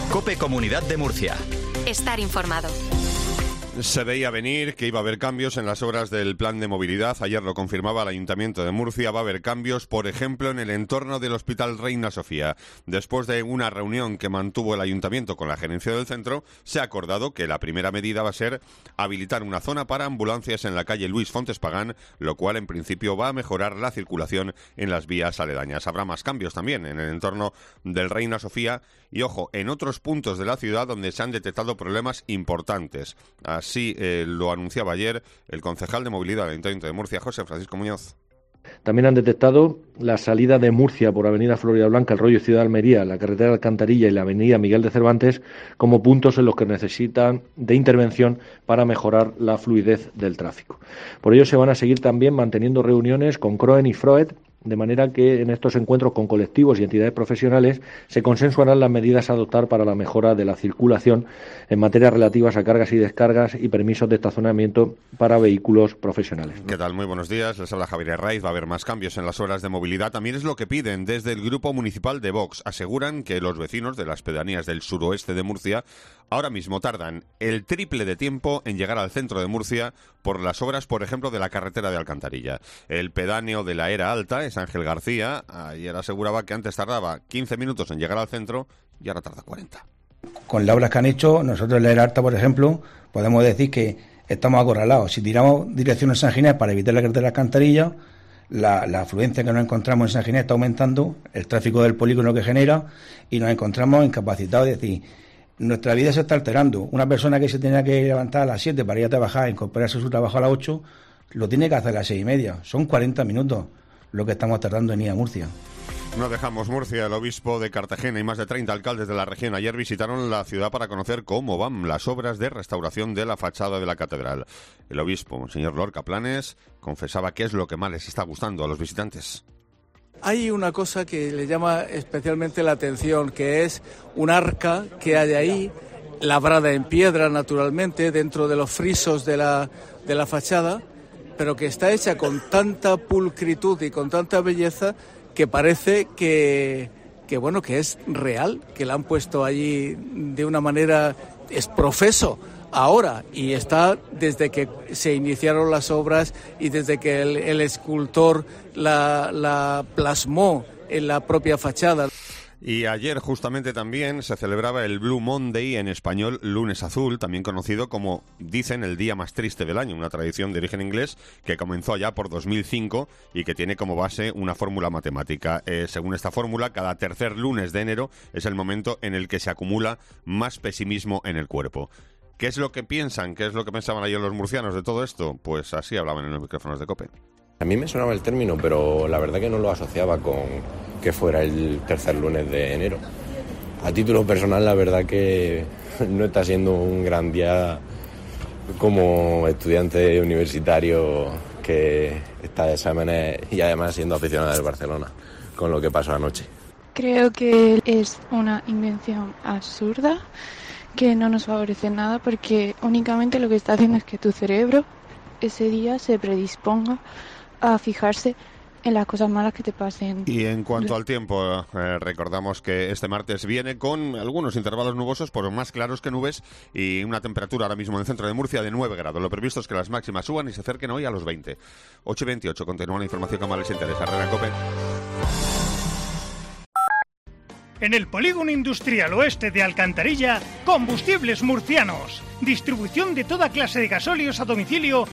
COPE Comunidad de Murcia. Estar informado. Se veía venir que iba a haber cambios en las obras del plan de movilidad. Ayer lo confirmaba el Ayuntamiento de Murcia. Va a haber cambios, por ejemplo, en el entorno del Hospital Reina Sofía. Después de una reunión que mantuvo el Ayuntamiento con la gerencia del centro, se ha acordado que la primera medida va a ser habilitar una zona para ambulancias en la calle Luis Fontes Pagán, lo cual en principio va a mejorar la circulación en las vías aledañas. Habrá más cambios también en el entorno del Reina Sofía y, ojo, en otros puntos de la ciudad donde se han detectado problemas importantes. Así lo anunciaba ayer el concejal de movilidad del Ayuntamiento de Murcia, José Francisco Muñoz. También han detectado la salida de Murcia por Avenida Florida Blanca, el rollo Ciudad de Almería, la carretera de Alcantarilla y la Avenida Miguel de Cervantes como puntos en los que necesitan de intervención para mejorar la fluidez del tráfico. Por ello se van a seguir también manteniendo reuniones con CROEN y FROED, de manera que en estos encuentros con colectivos y entidades profesionales se consensuarán las medidas a adoptar para la mejora de la circulación en materias relativas a cargas y descargas y permisos de estacionamiento para vehículos profesionales. ¿Qué tal? Muy buenos días. Les habla Javier Herraiz. Va a haber más cambios en las horas de movilidad. También es lo que piden desde el Grupo Municipal de Vox. Aseguran que los vecinos de las pedanías del suroeste de Murcia ahora mismo tardan el triple de tiempo en llegar al centro de Murcia por las obras, por ejemplo, de la carretera de Alcantarilla. El pedáneo de la Era Alta es Ángel García. Ayer aseguraba que antes tardaba 15 minutos en llegar al centro y ahora tarda 40. Con las obras que han hecho, nosotros en la Era Alta, por ejemplo, podemos decir que estamos acorralados. Si tiramos dirección a San Ginés para evitar la carretera de Alcantarilla, la afluencia que nos encontramos en San Ginés está aumentando, el tráfico del polígono que genera, y nos encontramos incapacitados. Es decir, nuestra vida se está alterando. Una persona que se tenía que levantar a las 7 para ir a trabajar, incorporarse a su trabajo a las 8, lo tiene que hacer a las 6:30. Son 40 minutos lo que estamos tardando en ir a Murcia. No dejamos Murcia. El obispo de Cartagena y más de 30 alcaldes de la región ayer visitaron la ciudad para conocer cómo van las obras de restauración de la fachada de la catedral. El obispo, Monseñor Lorca Planes, confesaba qué es lo que más les está gustando a los visitantes. Hay una cosa que le llama especialmente la atención, que es un arca que hay ahí, labrada en piedra naturalmente, dentro de los frisos de la fachada, pero que está hecha con tanta pulcritud y con tanta belleza que parece que es real, que la han puesto allí de una manera, es profeso ahora, y está desde que se iniciaron las obras y desde que el escultor la plasmó en la propia fachada. Y ayer justamente también se celebraba el Blue Monday, en español lunes azul, también conocido como, dicen, el día más triste del año, una tradición de origen inglés que comenzó allá por 2005 y que tiene como base una fórmula matemática. Según esta fórmula, cada tercer lunes de enero es el momento en el que se acumula más pesimismo en el cuerpo. ¿Qué es lo que piensan? ¿Qué es lo que pensaban ayer los murcianos de todo esto? Pues así hablaban en los micrófonos de COPE. A mí me sonaba el término, pero la verdad que no lo asociaba con que fuera el tercer lunes de enero. A título personal, la verdad que no está siendo un gran día como estudiante universitario que está de exámenes y además siendo aficionado del Barcelona, con lo que pasó anoche. Creo que es una invención absurda que no nos favorece nada, porque únicamente lo que está haciendo es que tu cerebro ese día se predisponga a fijarse en las cosas malas que te pasen. Y en cuanto al tiempo, recordamos que este martes viene con algunos intervalos nubosos, por más claros que nubes, y una temperatura ahora mismo en el centro de Murcia de 9 grados. Lo previsto es que las máximas suban y se acerquen hoy a los 20. 8:28. Continúa la información que más les interesa. Herrera Cope. En el Polígono Industrial Oeste de Alcantarilla, Combustibles Murcianos. Distribución de toda clase de gasóleos a domicilio